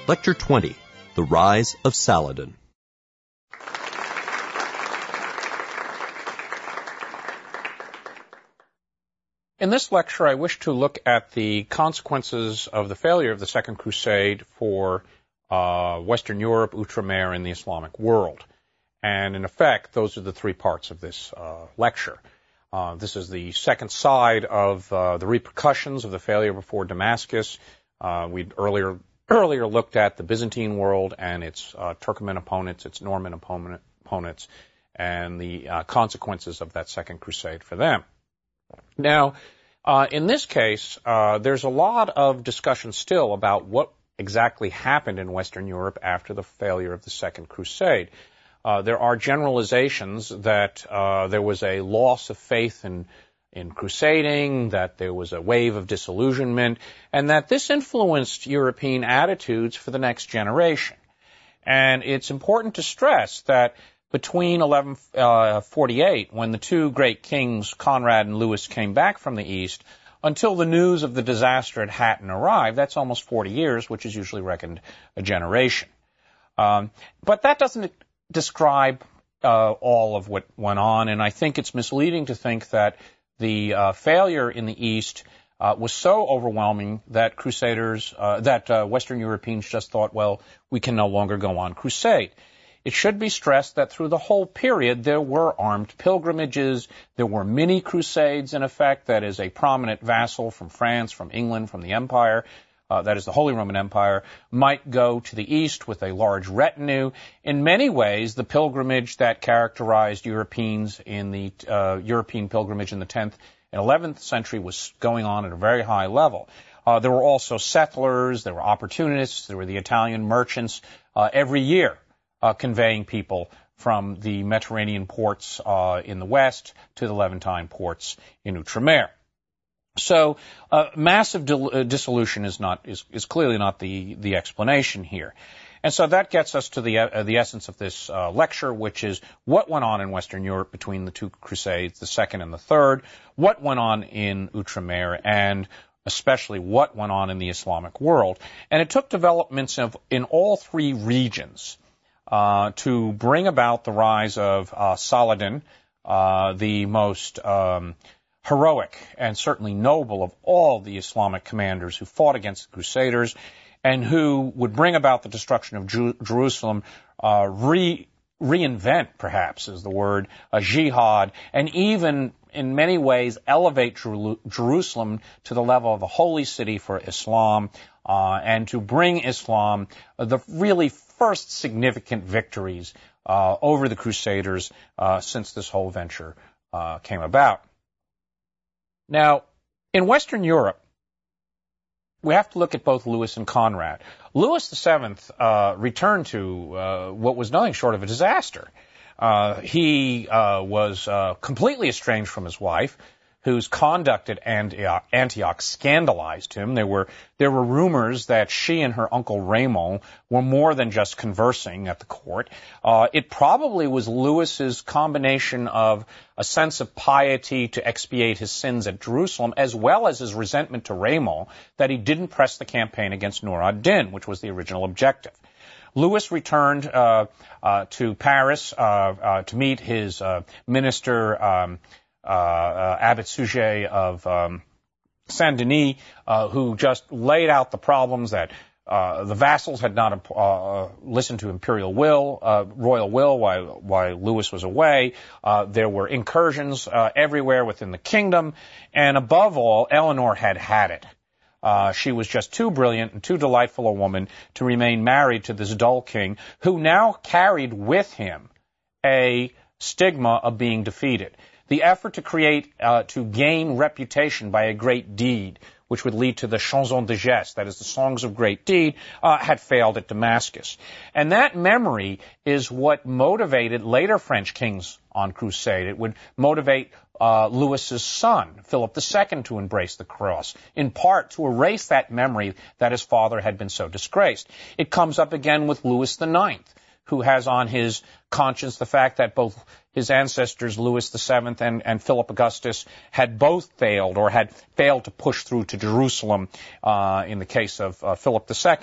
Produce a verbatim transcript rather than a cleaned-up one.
Lecture twenty, The Rise of Saladin. In this lecture, I wish to look at the consequences of the failure of the Second Crusade for uh, Western Europe, Outremer, and the Islamic world. And in effect, those are the three parts of this uh, lecture. Uh, this is the second side of uh, the repercussions of the failure before Damascus. Uh, we'd earlier earlier looked at the Byzantine world and its uh, Turkoman opponents, its Norman opponent, opponents, and the uh, consequences of that Second Crusade for them. Now, uh, in this case, uh, there's a lot of discussion still about what exactly happened in Western Europe after the failure of the Second Crusade. Uh, there are generalizations that uh, there was a loss of faith in, in crusading, that there was a wave of disillusionment, and that this influenced European attitudes for the next generation. And it's important to stress that between eleven forty-eight, when the two great kings, Conrad and Louis, came back from the East, until the news of the disaster at Hattin arrived, that's almost forty years, which is usually reckoned a generation. Um, but that doesn't describe uh, all of what went on, and I think it's misleading to think that the uh, failure in the East uh, was so overwhelming that Crusaders, uh, that uh, Western Europeans just thought, well, we can no longer go on crusade. It should be stressed that through the whole period there were armed pilgrimages, there were mini crusades in effect, that is a prominent vassal from France, from England, from the Empire, uh, that is the Holy Roman Empire, might go to the east with a large retinue. In many ways, the pilgrimage that characterized Europeans in the uh, European pilgrimage in the tenth and eleventh century was going on at a very high level. Uh, there were also settlers, there were opportunists, there were the Italian merchants uh, every year. Uh, conveying people from the Mediterranean ports uh, in the west to the Levantine ports in Outremer. So uh, massive dil- uh, dissolution is not is, is clearly not the the explanation here, and so that gets us to the uh, the essence of this uh, lecture, which is what went on in Western Europe between the two crusades, the second and the third, what went on in Outremer, and especially what went on in the Islamic world, and it took developments of in all three regions Uh, to bring about the rise of uh, Saladin, uh, the most um, heroic and certainly noble of all the Islamic commanders who fought against the Crusaders, and who would bring about the destruction of Ju- Jerusalem, uh, re- reinvent, perhaps is the word, a jihad, and even in many ways elevate Jer- Jerusalem to the level of a holy city for Islam, uh, and to bring Islam uh, the really first significant victories uh, over the Crusaders uh, since this whole venture uh, came about. Now, in Western Europe, we have to look at both Louis and Conrad. Louis the Seventh uh, returned to uh, what was nothing short of a disaster. Uh, he uh, was uh, completely estranged from his wife, whose conduct at Antioch, Antioch scandalized him. There were there were rumors that she and her uncle Raymond were more than just conversing at the court. Uh, it probably was Louis's combination of a sense of piety to expiate his sins at Jerusalem, as well as his resentment to Raymond, that he didn't press the campaign against Nur ad-Din, which was the original objective. Louis returned uh, uh, to Paris uh, uh, to meet his uh, minister, um, Uh, uh, Abbot Suger of um, Saint-Denis, uh, who just laid out the problems that uh, the vassals had not uh, listened to imperial will, uh, royal will, while, while Louis was away. Uh, there were incursions uh, everywhere within the kingdom, and above all, Eleanor had had it. Uh, she was just too brilliant and too delightful a woman to remain married to this dull king, who now carried with him a stigma of being defeated. The effort to create, uh, to gain reputation by a great deed, which would lead to the chansons de geste, that is, the songs of great deed, uh, had failed at Damascus. And that memory is what motivated later French kings on crusade. It would motivate uh, Louis's son, Philip the Second, to embrace the cross, in part to erase that memory that his father had been so disgraced. It comes up again with Louis the Ninth, who has on his conscience the fact that both his ancestors, Louis the Seventh and, and Philip Augustus, had both failed or had failed to push through to Jerusalem uh, in the case of uh, Philip the Second.